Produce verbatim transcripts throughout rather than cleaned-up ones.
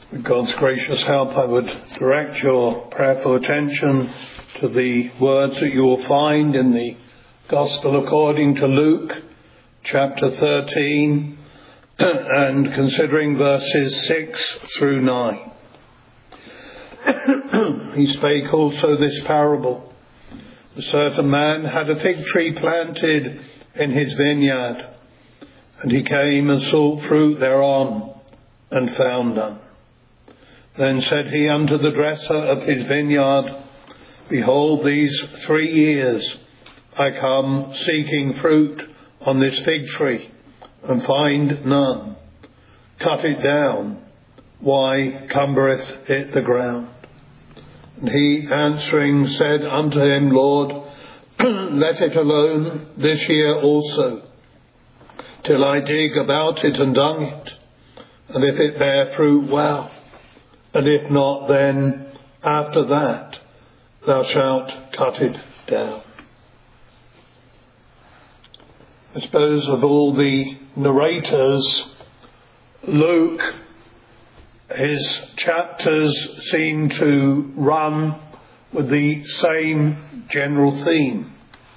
With God's gracious help, I would direct your prayerful attention to the words that you will find in the Gospel according to Luke, chapter thirteen, and considering verses six through nine. He spake also this parable. A certain man had a fig tree planted in his vineyard, and he came and sought fruit thereon, and found none. Then said he unto the dresser of his vineyard, Behold, these three years I come seeking fruit on this fig tree, and find none. Cut it down. Why cumbereth it the ground? And he answering said unto him, Lord, let it alone this year also, till I dig about it and dung it, and if it bear fruit, well, and if not, then after that thou shalt cut it down. I suppose of all the narrators, Luke, his chapters seem to run with the same general theme.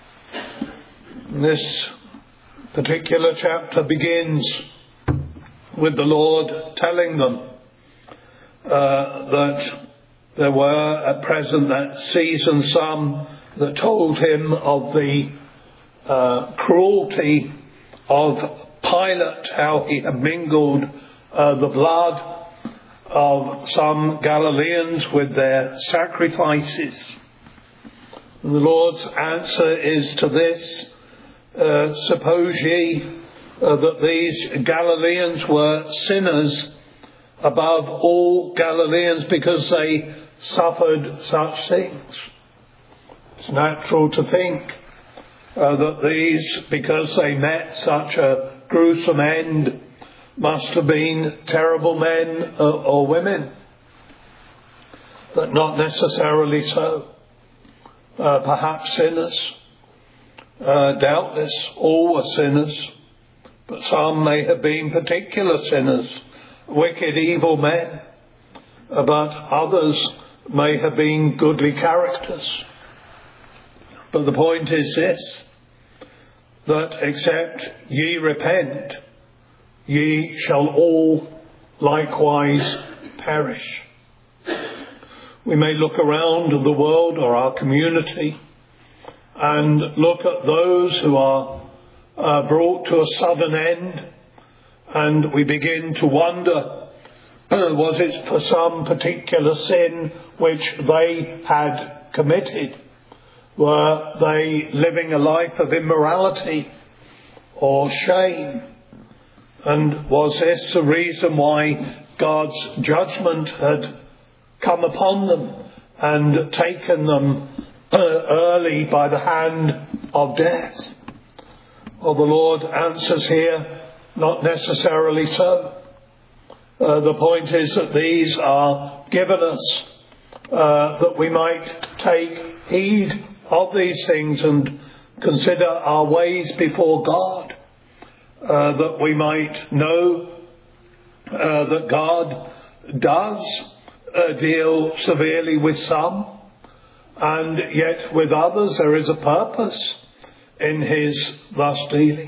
This particular chapter begins with the Lord telling them uh, that there were at present that season some that told him of the uh, cruelty of Pilate, how he had mingled uh, the blood of some Galileans with their sacrifices. And the Lord's answer is to this, uh, suppose ye uh, that these Galileans were sinners above all Galileans because they suffered such things? It's natural to think uh, that these, because they met such a gruesome end, must have been terrible men uh, or women, but not necessarily so. Uh, perhaps sinners, uh, doubtless all were sinners, but some may have been particular sinners, wicked, evil men, but others may have been goodly characters. But the point is this, that except ye repent, ye shall all likewise perish. We may look around the world or our community and look at those who are uh, brought to a sudden end, and we begin to wonder, was it for some particular sin which they had committed? Were they living a life of immorality or shame? And was this the reason why God's judgment had come upon them and taken them early by the hand of death? Well, the Lord answers here, not necessarily so. Uh, the point is that these are given us uh, that we might take heed of these things and consider our ways before God, uh, that we might know uh, that God does uh, deal severely with some, and yet with others there is a purpose in his thus dealing.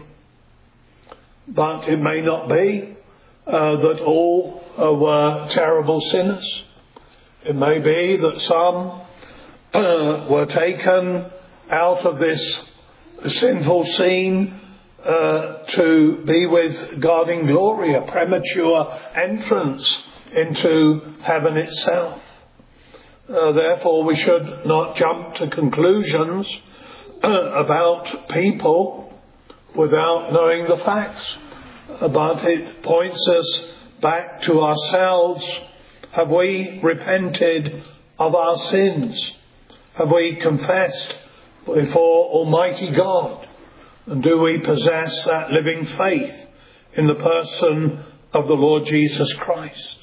But it may not be uh, that all uh, were terrible sinners. It may be that some uh, were taken out of this sinful scene uh, to be with God in glory, a premature entrance into heaven itself. Uh, therefore, we should not jump to conclusions uh, about people without knowing the facts. But it points us back to ourselves. Have we repented of our sins? Have we confessed before Almighty God? And do we possess that living faith in the person of the Lord Jesus Christ?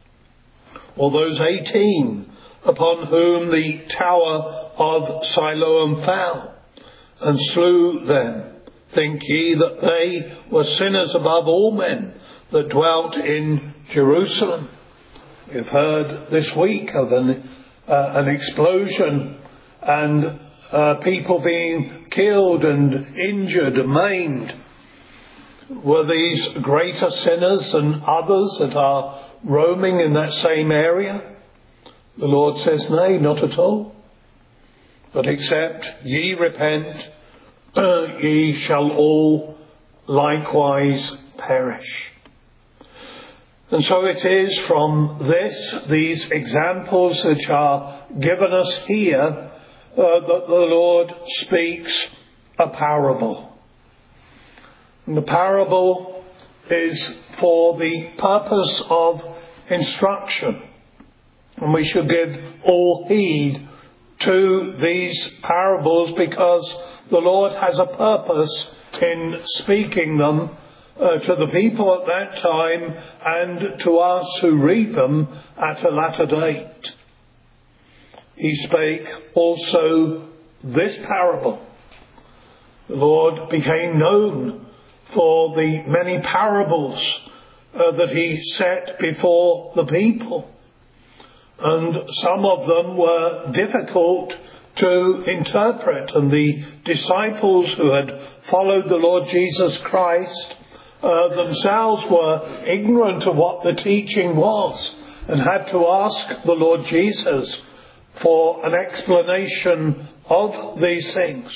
Or those eighteen upon whom the tower of Siloam fell and slew them, think ye that they were sinners above all men that dwelt in Jerusalem? We've heard this week of an, uh, an explosion and uh, people being killed and injured and maimed. Were these greater sinners than others that are roaming in that same area? The Lord says, nay, not at all. But except ye repent, uh, ye shall all likewise perish. And so it is from this, these examples which are given us here, uh, that the Lord speaks a parable. And the parable is for the purpose of instruction. And we should give all heed to these parables because the Lord has a purpose in speaking them uh, to the people at that time and to us who read them at a latter date. He spake also this parable. The Lord became known for the many parables uh, that he set before the people. And some of them were difficult to interpret. And the disciples who had followed the Lord Jesus Christ uh, themselves were ignorant of what the teaching was and had to ask the Lord Jesus for an explanation of these things.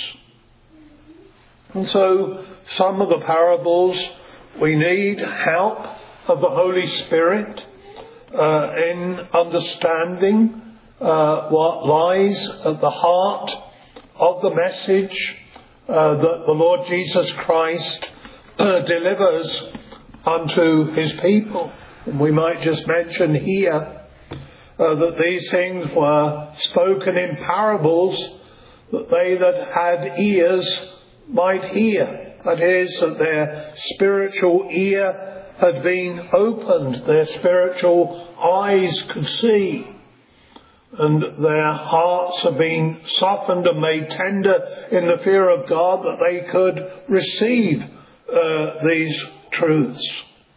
And so some of the parables we need help of the Holy Spirit Uh, in understanding uh, what lies at the heart of the message uh, that the Lord Jesus Christ uh, delivers unto his people. And we might just mention here uh, that these things were spoken in parables that they that had ears might hear. That is, that their spiritual ear had been opened, their spiritual eyes could see, and their hearts have been softened and made tender in the fear of God that they could receive uh, these truths.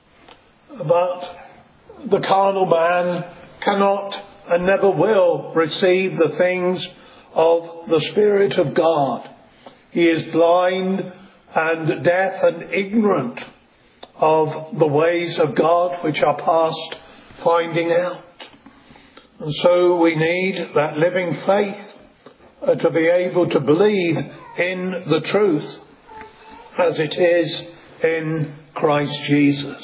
But the carnal man cannot and never will receive the things of the Spirit of God. He is blind and deaf and ignorant of the ways of God which are past finding out. And so we need that living faith uh, to be able to believe in the truth as it is in Christ Jesus.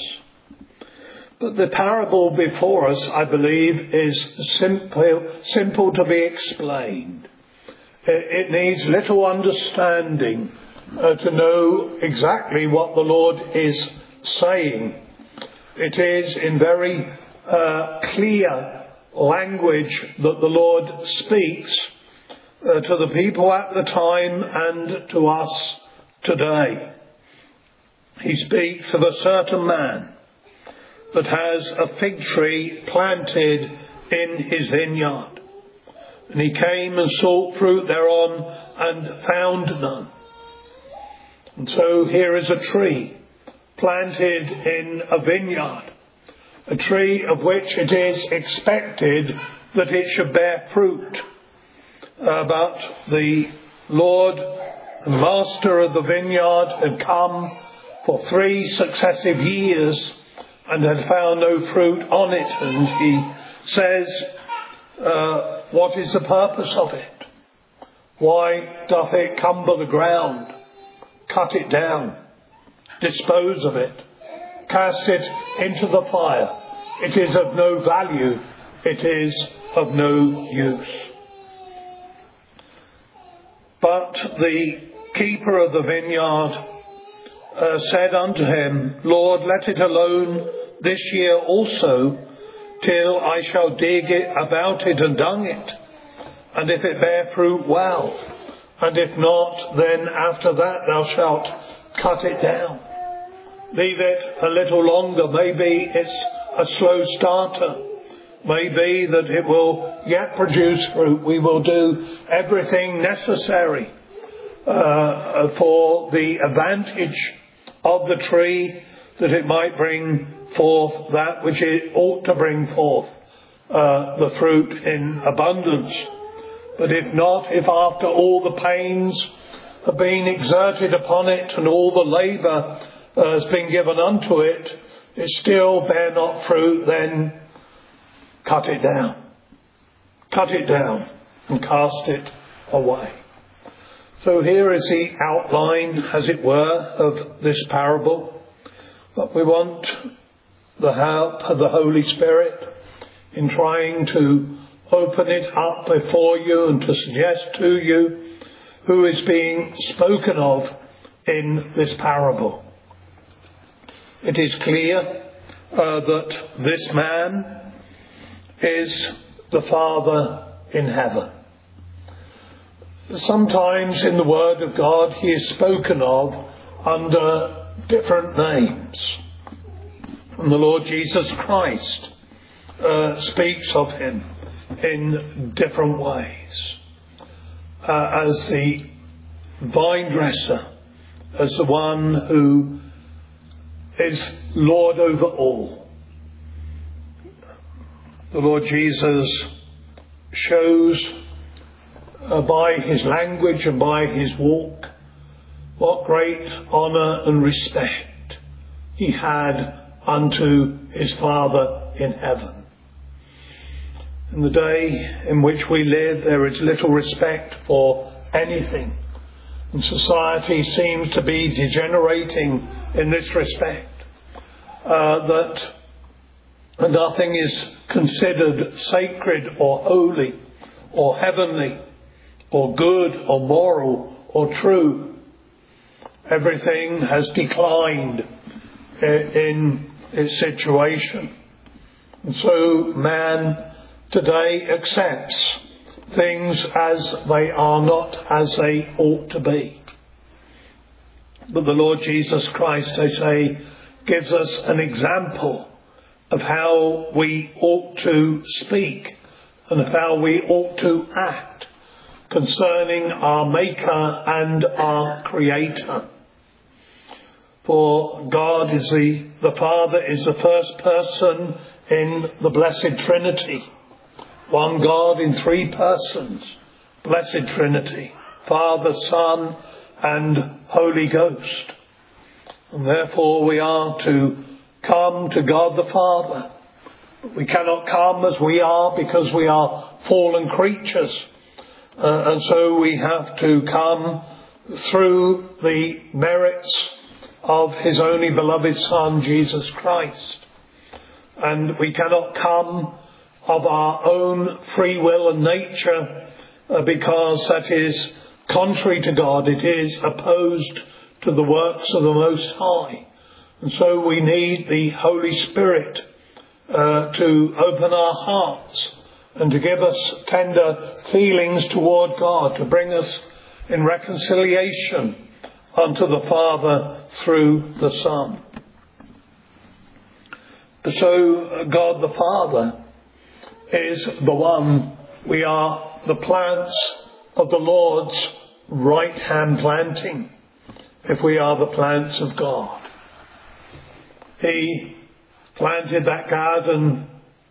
But the parable before us, I believe, is simple, simple to be explained. It, it needs little understanding uh, to know exactly what the Lord is saying. It is in very uh, clear language that the Lord speaks uh, to the people at the time and to us today. He speaks of a certain man that has a fig tree planted in his vineyard. And he came and sought fruit thereon and found none. And so here is a tree planted in a vineyard, a tree of which it is expected that it should bear fruit. Uh, but the Lord, the master of the vineyard, had come for three successive years and had found no fruit on it. And he says, uh, what is the purpose of it? Why doth it cumber the ground? Cut it down. Dispose of it. Cast it into the fire. It is of no value. It is of no use. But the keeper of the vineyard uh, said unto him, Lord, let it alone this year also, till I shall dig it about it and dung it. And if it bear fruit, well. And if not, then after that thou shalt cut it down. Leave it a little longer. Maybe it's a slow starter. Maybe that it will yet produce fruit. We will do everything necessary uh, for the advantage of the tree, that it might bring forth that which it ought to bring forth uh, the fruit in abundance. But if not, if after all the pains have been exerted upon it and all the labour uh, has been given unto it, it still bear not fruit, then cut it down. Cut it down and cast it away. So here is the outline, as it were, of this parable. But we want the help of the Holy Spirit in trying to open it up before you and to suggest to you who is being spoken of in this parable. It is clear uh, that this man is the Father in heaven. Sometimes in the Word of God he is spoken of under different names. And the Lord Jesus Christ uh, speaks of him in different ways. Uh, as the vine dresser, as the one who is Lord over all. The Lord Jesus shows uh, by his language and by his walk what great honour and respect he had unto his Father in heaven. In the day in which we live, there is little respect for anything, and society seems to be degenerating in this respect, uh, that nothing is considered sacred or holy or heavenly or good or moral or true. Everything has declined in its situation. And so man today accepts things as they are, not as they ought to be. But the Lord Jesus Christ, I say, gives us an example of how we ought to speak and of how we ought to act concerning our Maker and our Creator. For God is the, the Father is the first person in the Blessed Trinity. One God in three persons. Blessed Trinity. Father, Son and Holy Ghost. And therefore we are to come to God the Father. We cannot come as we are because we are fallen creatures. Uh, and so we have to come through the merits of his only beloved Son, Jesus Christ. And we cannot come of our own free will and nature uh, because that is contrary to God. It is opposed to the works of the Most High. And so we need the Holy Spirit uh, to open our hearts and to give us tender feelings toward God, to bring us in reconciliation unto the Father through the Son. So God the Father is the one. We are the plants of the Lord's right hand planting, if we are the plants of God. He planted that garden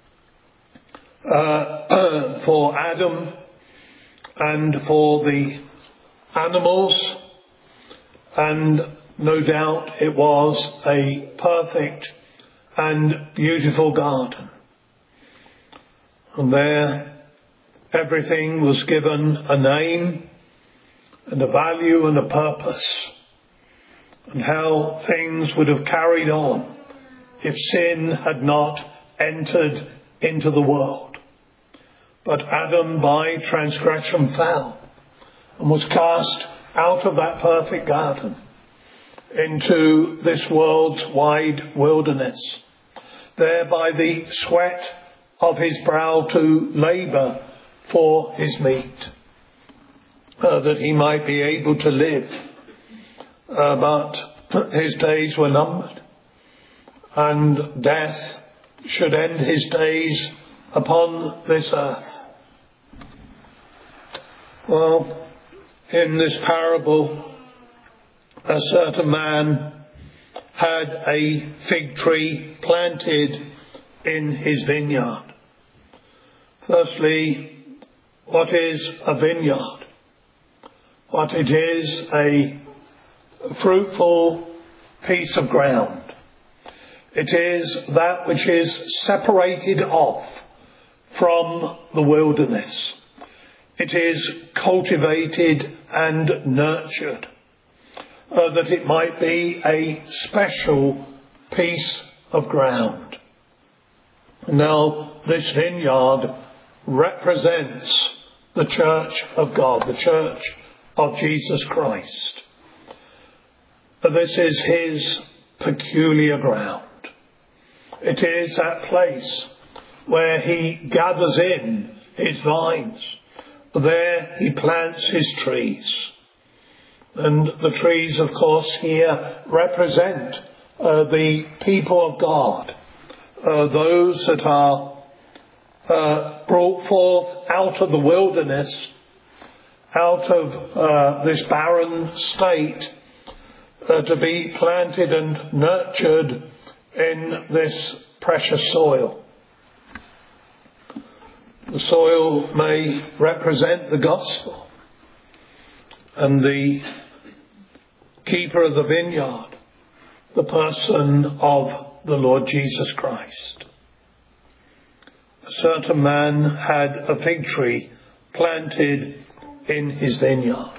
uh, for Adam and for the animals, and no doubt it was a perfect and beautiful garden. And there everything was given a name and a value and a purpose, and how things would have carried on if sin had not entered into the world. But Adam by transgression fell and was cast out of that perfect garden into this world's wide wilderness, there by the sweat of his brow to labour for his meat, uh, that he might be able to live. Uh, but his days were numbered, and death should end his days upon this earth. Well, in this parable, a certain man had a fig tree planted in his vineyard. Firstly, what is a vineyard? What it is a fruitful piece of ground. It is that which is separated off from the wilderness. It is cultivated and nurtured, uh, that it might be a special piece of ground. Now, this vineyard represents the church of God, the church of Jesus Christ. This is his peculiar ground. It is that place where he gathers in his vines. There he plants his trees. And the trees, of course, here represent uh, the people of God, uh, those that are uh, brought forth out of the wilderness, out of uh, this barren state, uh, to be planted and nurtured in this precious soil. The soil may represent the gospel, and the keeper of the vineyard, the person of the Lord Jesus Christ. A certain man had a fig tree planted in his vineyard.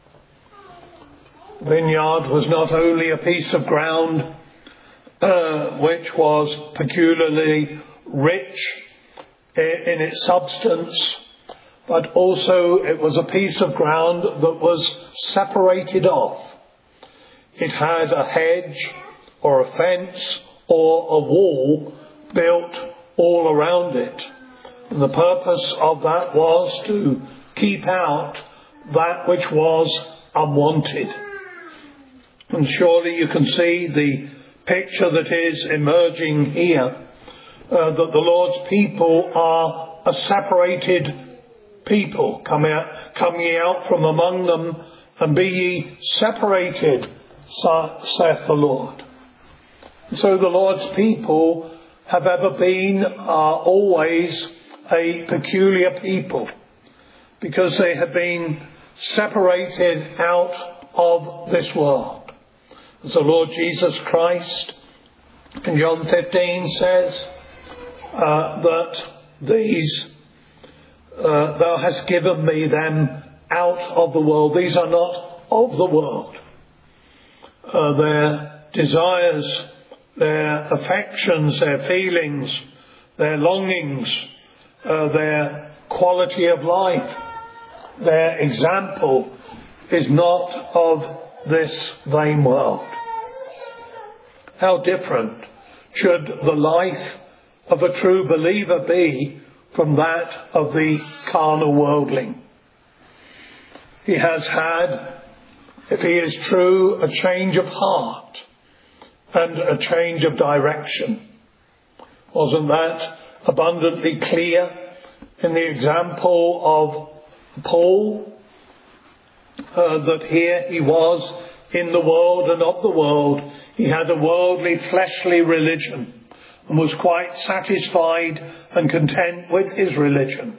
The vineyard was not only a piece of ground uh, which was peculiarly rich in its substance, but also it was a piece of ground that was separated off. It had a hedge or a fence or a wall built all around it. And the purpose of that was to keep out that which was unwanted. And surely you can see the picture that is emerging here, uh, that the Lord's people are a separated people. Come out, come ye out from among them, and be ye separated, saith the Lord. So the Lord's people have ever been, are always a peculiar people, because they have been separated out of this world. As the Lord Jesus Christ in John fifteen says, uh, that these, uh, thou hast given me them out of the world. These are not of the world. Uh, their desires, their affections, their feelings, their longings, uh, their quality of life, their example is not of this vain world. How different should the life of a true believer be from that of the carnal worldling? He has had, if he is true, a change of heart and a change of direction. Wasn't that abundantly clear in the example of Paul? Uh, that here he was in the world and of the world. He had a worldly, fleshly religion and was quite satisfied and content with his religion,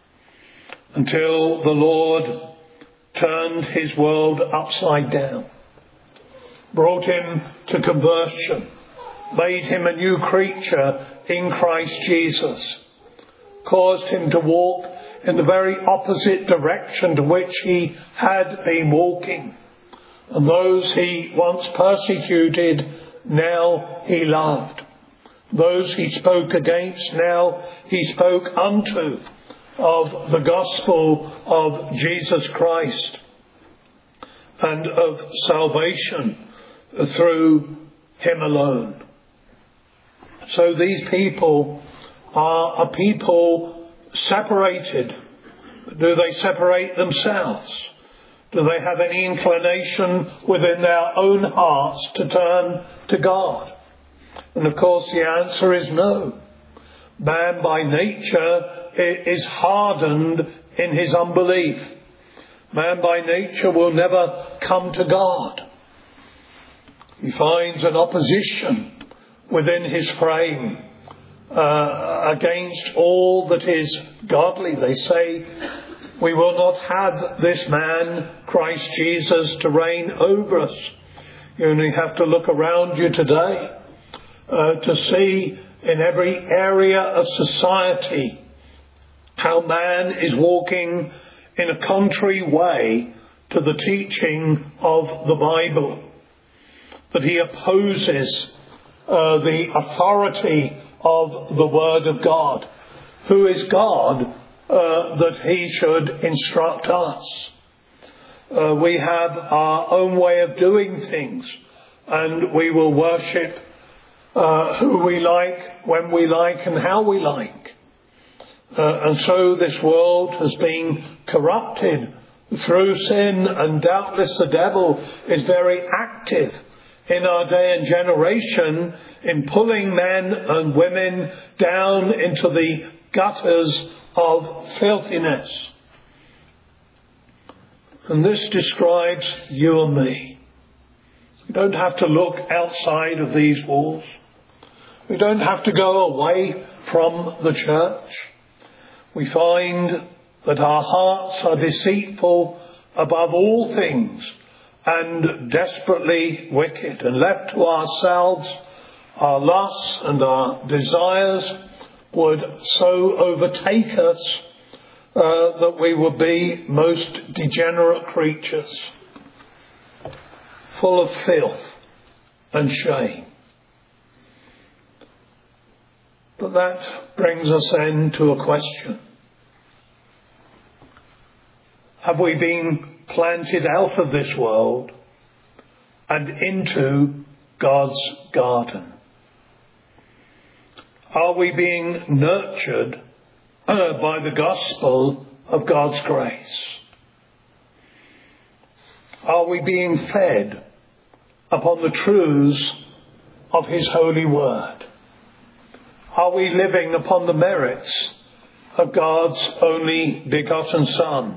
until the Lord turned his world upside down, brought him to conversion, made him a new creature in Christ Jesus, caused him to walk in the very opposite direction to which he had been walking. And those he once persecuted, now he loved. Those he spoke against, now he spoke unto of the gospel of Jesus Christ and of salvation through him alone. So these people are a people separated. Do they separate themselves? Do they have any inclination within their own hearts to turn to God? And of course the answer is no. Man by nature is hardened in his unbelief. Man by nature will never come to God. He finds an opposition within his frame uh, against all that is godly. They say, we will not have this man, Christ Jesus, to reign over us. You only have to look around you today uh, to see in every area of society how man is walking in a contrary way to the teaching of the Bible, that he opposes uh, the authority of the Word of God. Who is God uh, that he should instruct us? Uh, we have our own way of doing things, and we will worship uh, who we like, when we like, and how we like. Uh, and so this world has been corrupted through sin, and doubtless the devil is very active in our day and generation in pulling men and women down into the gutters of filthiness. And this describes you and me. We don't have to look outside of these walls. We don't have to go away from the church. We find that our hearts are deceitful above all things and desperately wicked, and left to ourselves, our lusts and our desires would so overtake us uh, that we would be most degenerate creatures, full of filth and shame. But that brings us then to a question. Have we been planted out of this world and into God's garden? Are we being nurtured uh, by the gospel of God's grace? Are we being fed upon the truths of his holy word? Are we living upon the merits of God's only begotten Son?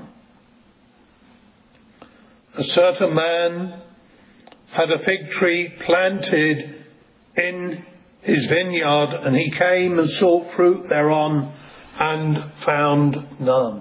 A certain man had a fig tree planted in his vineyard, and he came and sought fruit thereon and found none.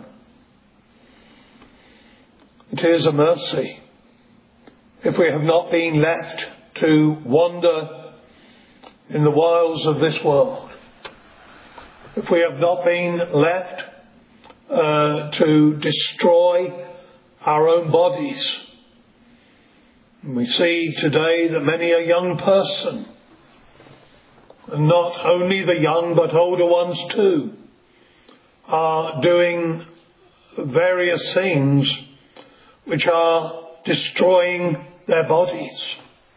It is a mercy if we have not been left to wander in the wilds of this world, if we have not been left uh, to destroy our own bodies. We see today that many a young person, and not only the young but older ones too, are doing various things which are destroying their bodies.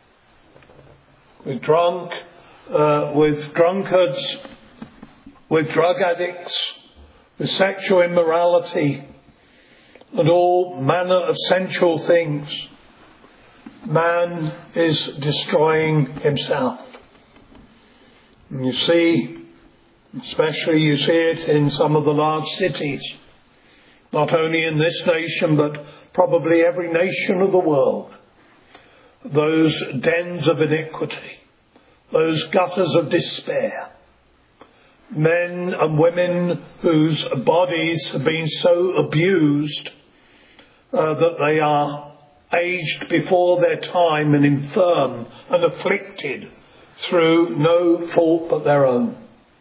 With drunk, uh, with drunkards, with drug addicts, with sexual immorality, and all manner of sensual things. Man is destroying himself. And you see, especially you see it in some of the large cities, not only in this nation but probably every nation of the world, those dens of iniquity, those gutters of despair, men and women whose bodies have been so abused uh, that they are aged before their time and infirm and afflicted through no fault but their own.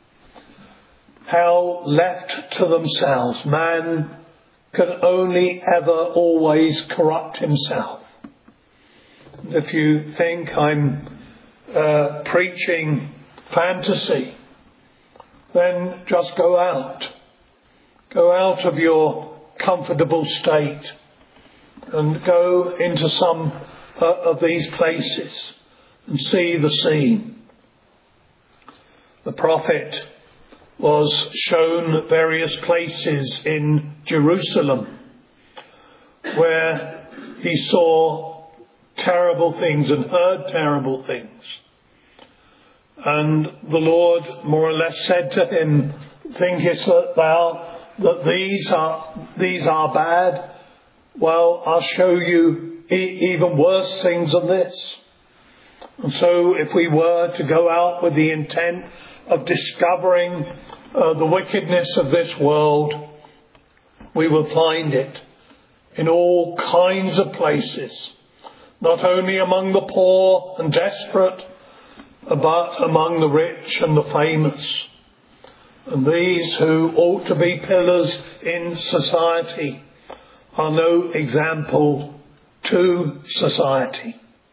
How left to themselves, man can only ever always corrupt himself. If you think I'm uh, preaching fantasy, then just go out. Go out of your comfortable state and go into some uh, of these places and see the scene. The prophet was shown various places in Jerusalem where he saw terrible things and heard terrible things. And the Lord more or less said to him, thinkest thou that these are, these are bad? Well, I'll show you e- even worse things than this. And so if we were to go out with the intent of discovering uh, the wickedness of this world, we will find it in all kinds of places, not only among the poor and desperate, but among the rich and the famous. And these who ought to be pillars in society are no example to society.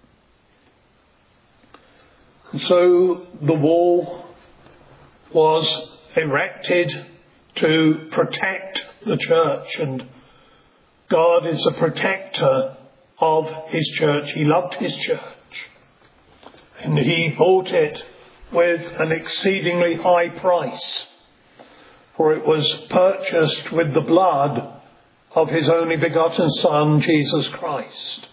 And so the wall was erected to protect the church, and God is a protector of his church. He loved his church, and he bought it with an exceedingly high price, for it was purchased with the blood of his only begotten Son, Jesus Christ.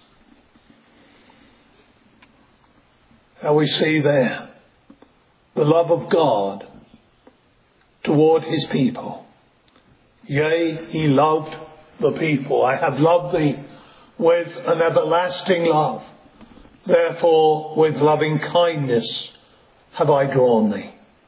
Now we see there the love of God toward his people. Yea, he loved the people. I have loved thee with an everlasting love. Therefore, with loving kindness have I drawn thee.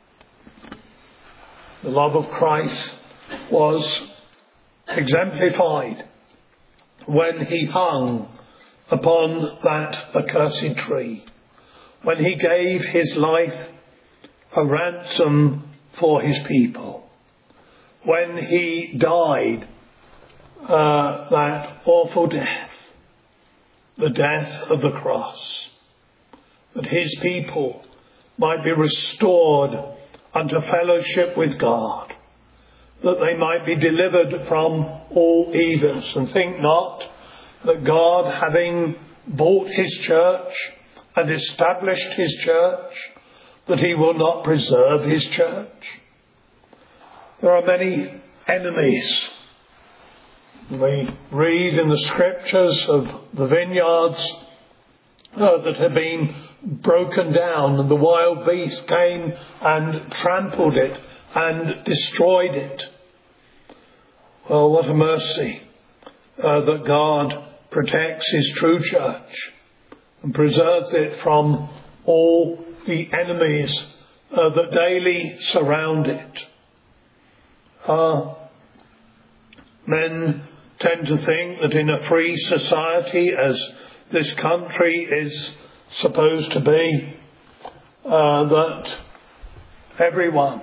The love of Christ was exemplified when he hung upon that accursed tree, when he gave his life a ransom for his people, when he died uh, that awful death, the death of the cross, that his people might be restored unto fellowship with God, that they might be delivered from all evils. And think not that God, having bought his church and established his church, that he will not preserve his church. There are many enemies. We read in the scriptures of the vineyards uh, that have been broken down, and the wild beast came and trampled it and destroyed it. Well, what a mercy uh, that God protects his true church and preserves it from all the enemies uh, that daily surround it. Uh, men tend to think that in a free society, as this country is supposed to be, uh, that everyone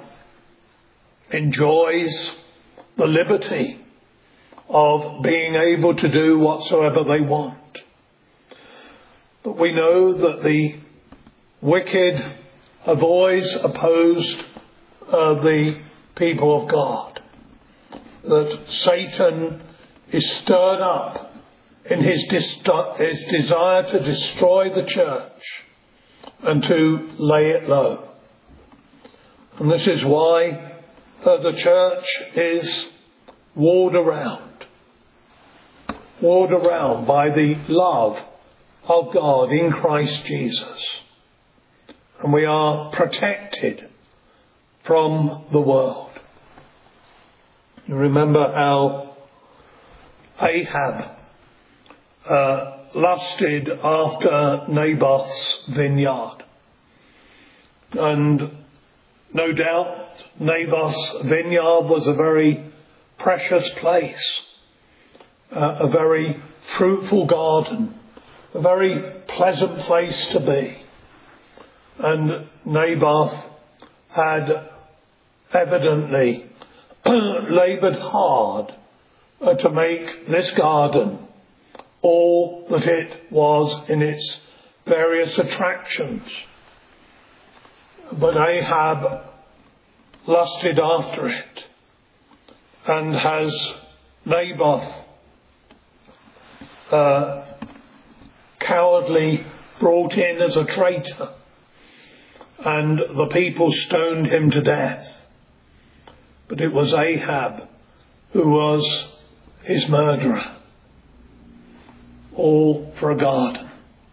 enjoys the liberty of being able to do whatsoever they want. But we know that the wicked have always opposed uh, the people of God, that Satan is stirred up in his, dis- his desire to destroy the church and to lay it low. And this is why uh, the church is walled around, walled around by the love of God in Christ Jesus. And we are protected from the world. You remember how Ahab uh, lusted after Naboth's vineyard. And no doubt Naboth's vineyard was a very precious place, uh, a very fruitful garden, a very pleasant place to be. And Naboth had evidently laboured hard uh, to make this garden all that it was in its various attractions. But Ahab lusted after it and has Naboth uh, cowardly brought in as a traitor, and the people stoned him to death. But it was Ahab who was his murderer, all for a garden.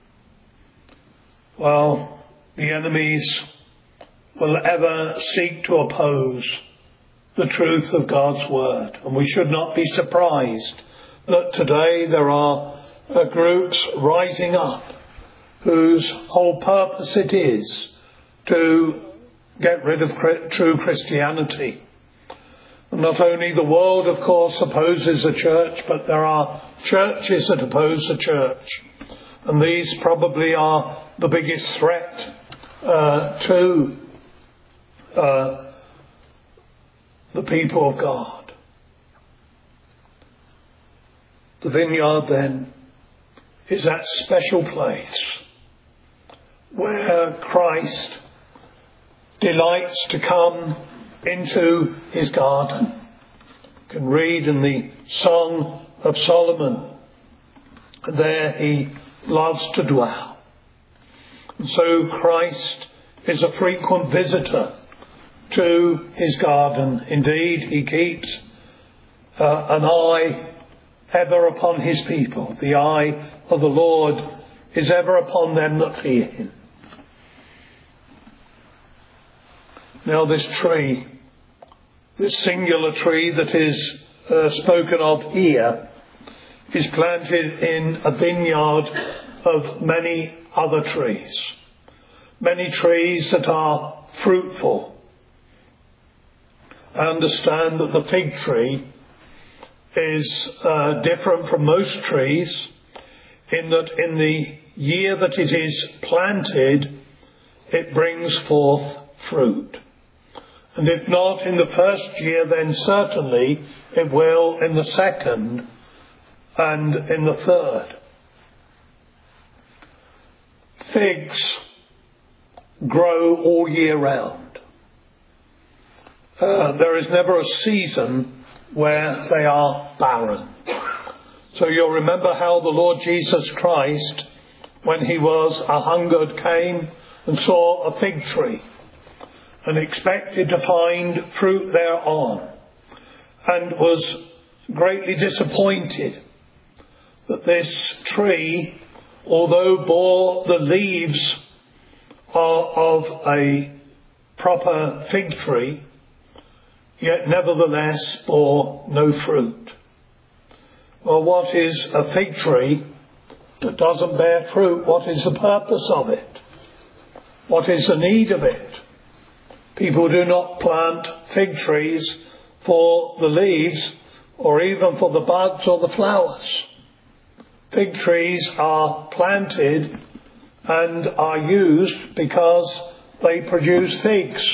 Well, the enemies will ever seek to oppose the truth of God's word, and we should not be surprised that today there are uh, groups rising up whose whole purpose it is to get rid of true Christianity. And not only the world, of course, opposes the church, but there are churches that oppose the church. And these probably are the biggest threat uh, to uh, the people of God. The vineyard, then, is that special place where Christ delights to come into his garden. You can read in the Song of Solomon, there he loves to dwell. And so Christ is a frequent visitor to his garden. Indeed, he keeps uh, an eye ever upon his people. The eye of the Lord is ever upon them that fear him. Now this tree, this singular tree that is uh, spoken of here, is planted in a vineyard of many other trees. Many trees that are fruitful. I understand that the fig tree is uh, different from most trees in that in the year that it is planted, it brings forth fruit. And if not in the first year, then certainly it will in the second and in the third. Figs grow all year round. Uh, there is never a season where they are barren. So you'll remember how the Lord Jesus Christ, when he was a hungered, came and saw a fig tree and expected to find fruit thereon, and was greatly disappointed that this tree, although bore the leaves of a proper fig tree, yet nevertheless bore no fruit. Well, what is a fig tree that doesn't bear fruit? What is the purpose of it? What is the need of it? People do not plant fig trees for the leaves or even for the buds or the flowers. Fig trees are planted and are used because they produce figs.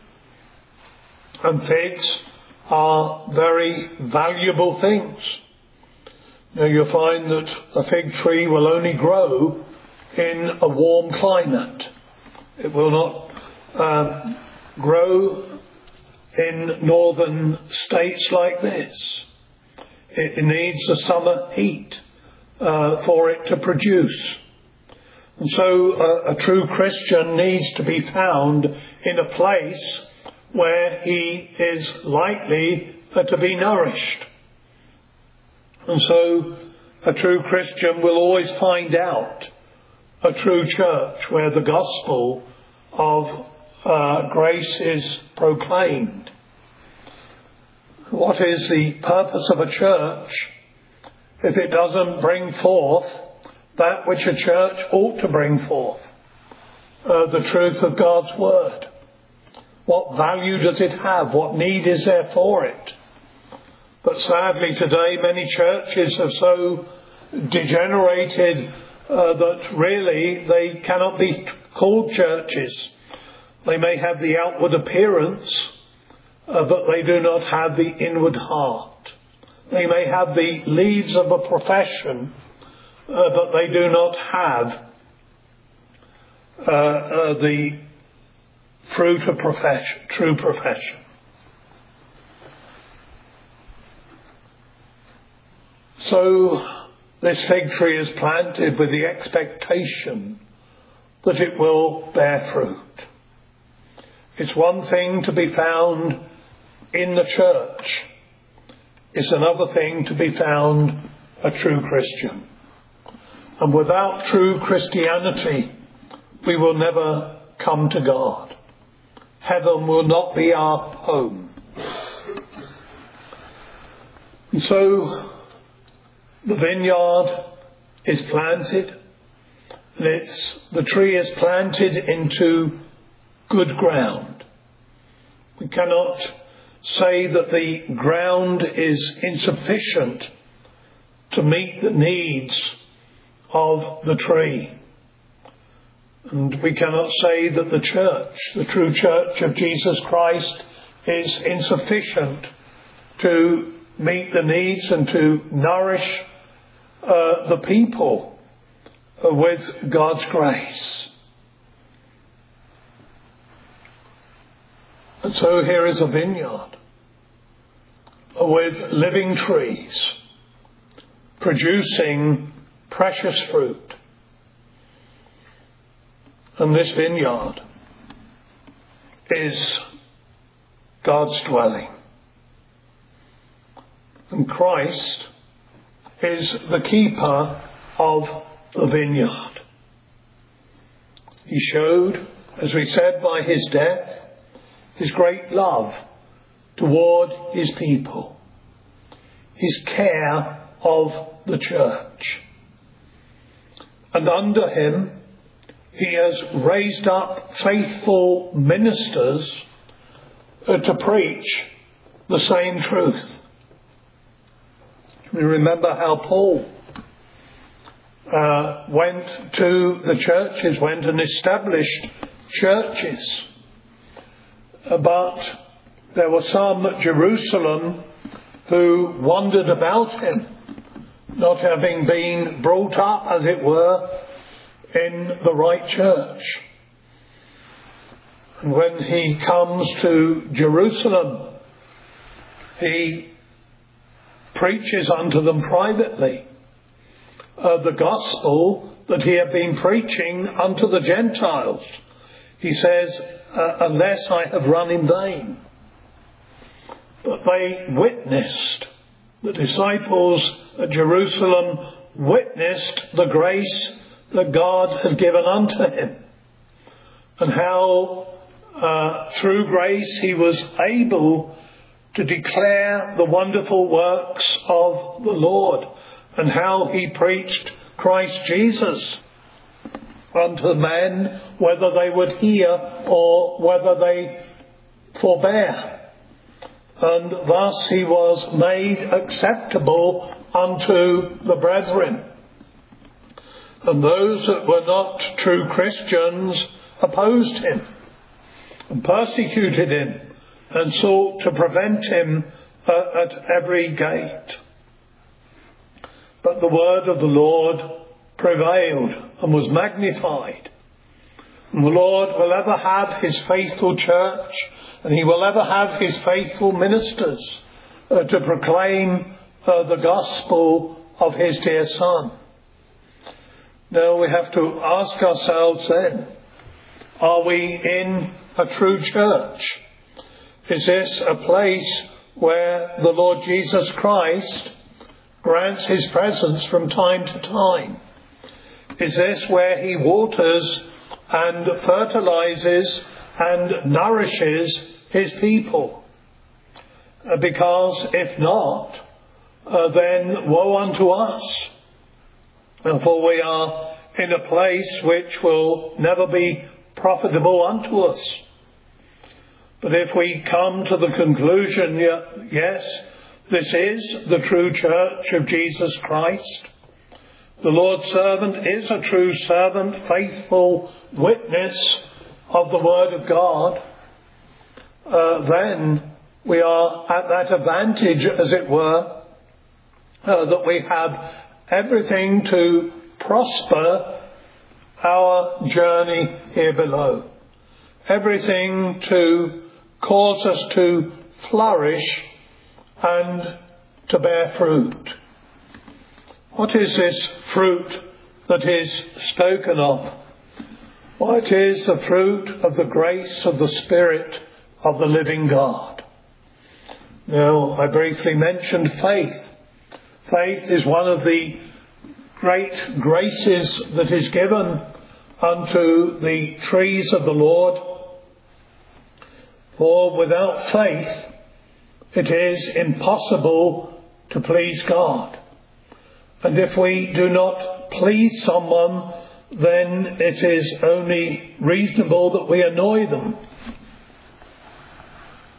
And figs are very valuable things. Now you'll find that a fig tree will only grow in a warm climate. It will not um, grow in northern states like this. It, it needs the summer heat uh, for it to produce. And so uh, a true Christian needs to be found in a place where he is likely uh, to be nourished. And so a true Christian will always find out a true church where the gospel of uh, grace is proclaimed. What is the purpose of a church if it doesn't bring forth that which a church ought to bring forth? Uh, the truth of God's word. What value does it have? What need is there for it? But sadly today many churches are so degenerated uh, that really they cannot be called churches. They may have the outward appearance, uh, but they do not have the inward heart. They may have the leaves of a profession, uh, but they do not have uh, uh, the fruit of profession, true profession. So this fig tree is planted with the expectation that it will bear fruit. It's one thing to be found in the church. It's another thing to be found a true Christian. And without true Christianity, we will never come to God. Heaven will not be our home. And so the vineyard is planted, and it's, the tree is planted into good ground. We cannot say that the ground is insufficient to meet the needs of the tree. And we cannot say that the church, the true church of Jesus Christ, is insufficient to meet the needs and to nourish uh, the people uh, with God's grace. And so here is a vineyard with living trees producing precious fruit. And this vineyard is God's dwelling. And Christ is the keeper of the vineyard. He showed, as we said, by his death, his great love toward his people, his care of the church. And under him, he has raised up faithful ministers uh, to preach the same truth. We remember how Paul uh, went to the churches, went and established churches. But there were some at Jerusalem who wandered about him, not having been brought up, as it were, in the right church. And when he comes to Jerusalem, he preaches unto them privately uh, the gospel that he had been preaching unto the Gentiles. He says, uh, unless I have run in vain. But they witnessed, the disciples at Jerusalem witnessed the grace that God had given unto him, and how uh, through grace he was able to declare the wonderful works of the Lord, and how he preached Christ Jesus unto men, whether they would hear or whether they forbear. And thus he was made acceptable unto the brethren. And those that were not true Christians opposed him and persecuted him and sought to prevent him uh, at every gate. But the word of the Lord prevailed and was magnified. And the Lord will ever have his faithful church, and he will ever have his faithful ministers uh, to proclaim uh, the gospel of his dear Son. Now we have to ask ourselves then, are we in a true church? Is this a place where the Lord Jesus Christ grants his presence from time to time? Is this where he waters and fertilizes and nourishes his people? Uh, because if not, uh, then woe unto us. For we are in a place which will never be profitable unto us. But if we come to the conclusion, yes, this is the true church of Jesus Christ, the Lord's servant is a true servant, faithful witness of the Word of God, uh, then we are at that advantage, as it were, uh, that we have everything to prosper our journey here below. Everything to cause us to flourish and to bear fruit. What is this fruit that is spoken of? Well, it is the fruit of the grace of the Spirit of the living God. Now, I briefly mentioned faith. Faith is one of the great graces that is given unto the trees of the Lord. For without faith, it is impossible to please God. And if we do not please someone, then it is only reasonable that we annoy them.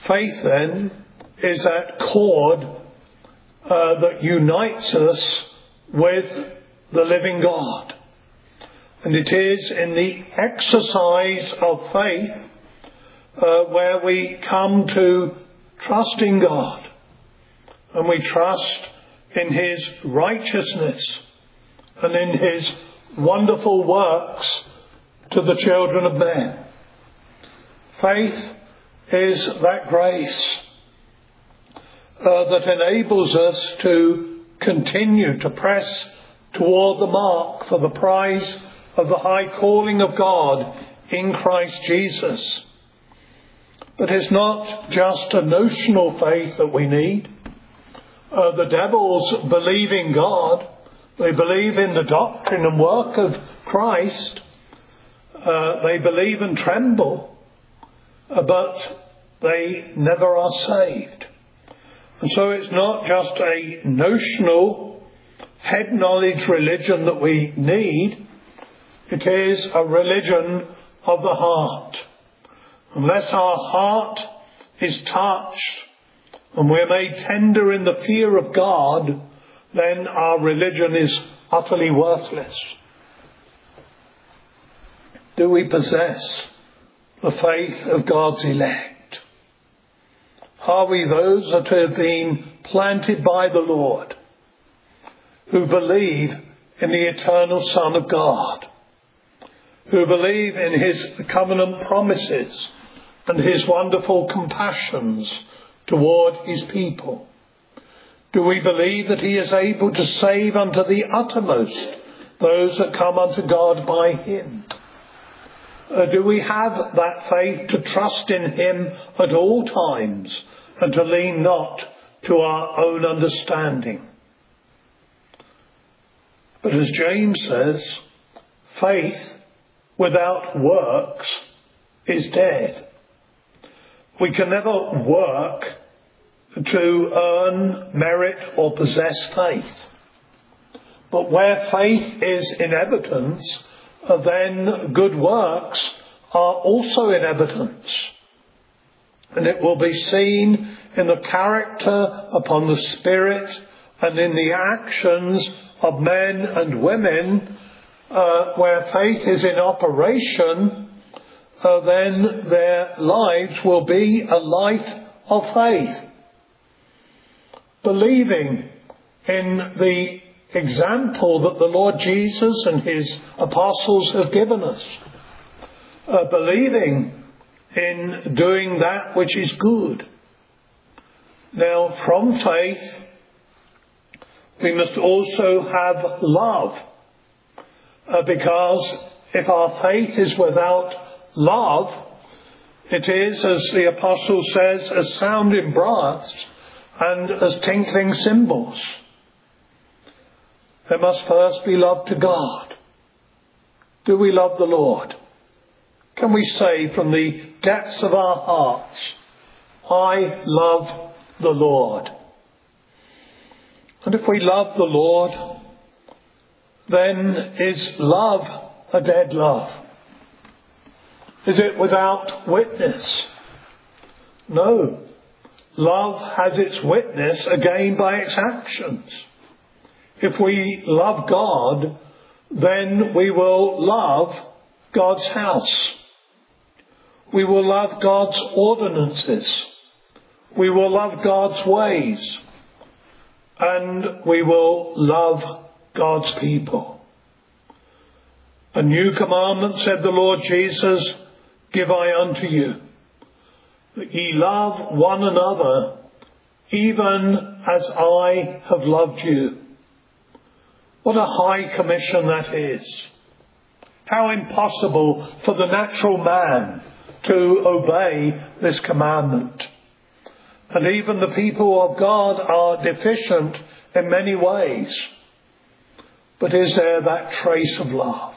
Faith then is that cord uh, that unites us with the living God. And it is in the exercise of faith uh, where we come to trust in God. And we trust in His righteousness and in His wonderful works to the children of men. Faith is that grace uh, that enables us to continue to press toward the mark for the prize of the high calling of God in Christ Jesus. But it's not just a notional faith that we need. Uh, the devils believe in God. They believe in the doctrine and work of Christ. Uh, they believe and tremble, uh, but they never are saved. And so it's not just a notional head knowledge religion that we need. It is a religion of the heart. Unless our heart is touched and we're made tender in the fear of God, then our religion is utterly worthless. Do we possess the faith of God's elect? Are we those that have been planted by the Lord, who believe in the eternal Son of God, who believe in His covenant promises and His wonderful compassions toward His people? Do we believe that He is able to save unto the uttermost those that come unto God by Him? Uh, do we have that faith to trust in Him at all times and to lean not to our own understanding? But as James says, faith without works is dead. We can never work to earn, merit or possess faith. But where faith is in evidence, then good works are also in evidence. And it will be seen in the character, upon the spirit, and in the actions of men and women. Uh, where faith is in operation, uh, then their lives will be a life of faith. Believing in the example that the Lord Jesus and His apostles have given us. Uh, believing in doing that which is good. Now, from faith, we must also have love. Uh, because if our faith is without love, it is, as the apostle says, as sounding brass and as tinkling cymbals. There must first be love to God. Do we love the Lord? Can we say from the depths of our hearts, I love the Lord? And if we love the Lord, then is love a dead love? Is it without witness? No. Love has its witness again by its actions. If we love God, then we will love God's house. We will love God's ordinances. We will love God's ways. And we will love God's people. A new commandment, said the Lord Jesus, give I unto you, that ye love one another, even as I have loved you. What a high commission that is. How impossible for the natural man to obey this commandment. And even the people of God are deficient in many ways. But is there that trace of love?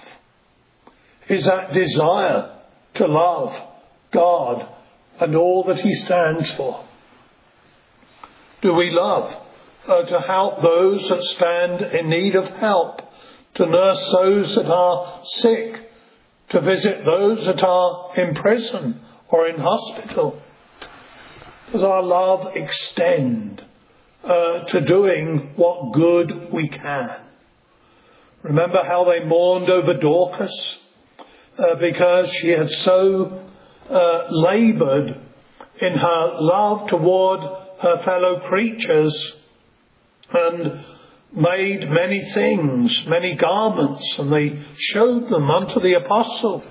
Is that desire to love God and all that He stands for? Do we love uh, to help those that stand in need of help, to nurse those that are sick, to visit those that are in prison or in hospital? Does our love extend uh, to doing what good we can? Remember how they mourned over Dorcas uh, because she had so uh, laboured in her love toward her fellow creatures and made many things, many garments, and they showed them unto the apostle.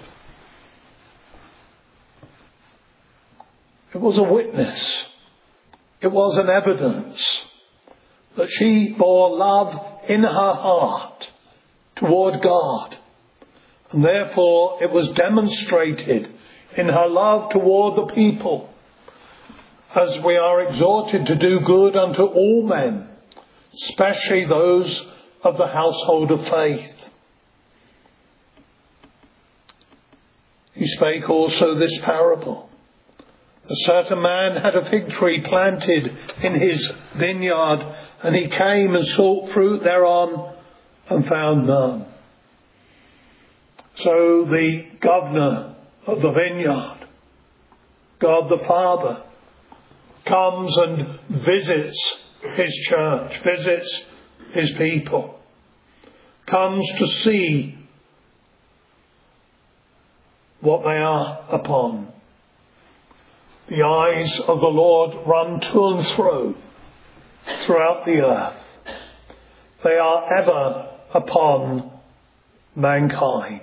It was a witness. It was an evidence that she bore love in her heart toward God. And therefore it was demonstrated in her love toward the people, as we are exhorted to do good unto all men, especially those of the household of faith. He spake also this parable. A certain man had a fig tree planted in his vineyard, and he came and sought fruit thereon, and found none. So the governor of the vineyard, God the Father, comes and visits his church, visits his people, comes to see what they are upon. The eyes of the Lord run to and fro throughout the earth. They are ever upon mankind.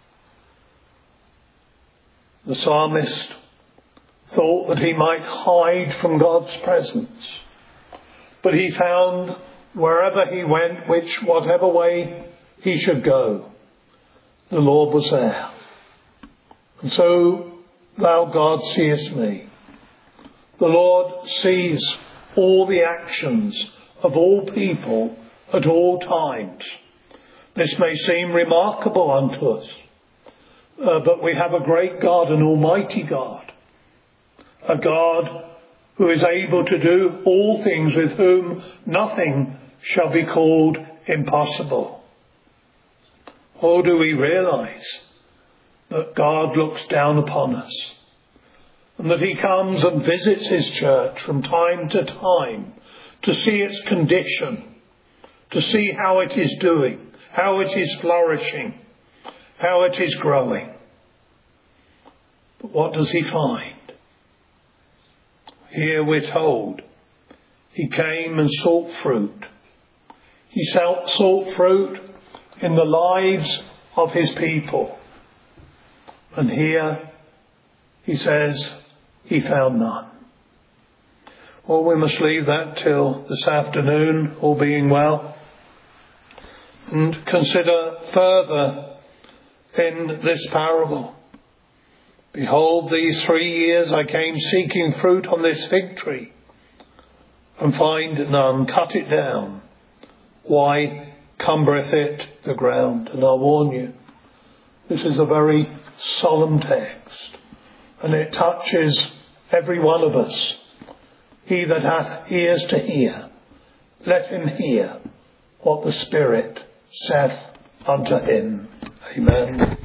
The psalmist thought that he might hide from God's presence, but he found wherever he went, which whatever way he should go, the Lord was there. And so, thou God seest me. The Lord sees all the actions of all people at all times. This may seem remarkable unto us, uh, but we have a great God, an almighty God, a God who is able to do all things, with whom nothing shall be called impossible. Or do we realize that God looks down upon us, and that he comes and visits his church from time to time to see its condition, to see how it is doing, how it is flourishing, how it is growing? But what does he find? Here we're told he came and sought fruit. He sought fruit in the lives of his people. And here he says he found none. Well, we must leave that till this afternoon, all being well, and consider further in this parable. Behold, these three years I came seeking fruit on this fig tree, and find none. Cut it down. Why cumbereth it the ground? And I'll warn you, this is a very solemn text, and it touches every one of us. He that hath ears to hear, let him hear what the Spirit saith unto him. Amen.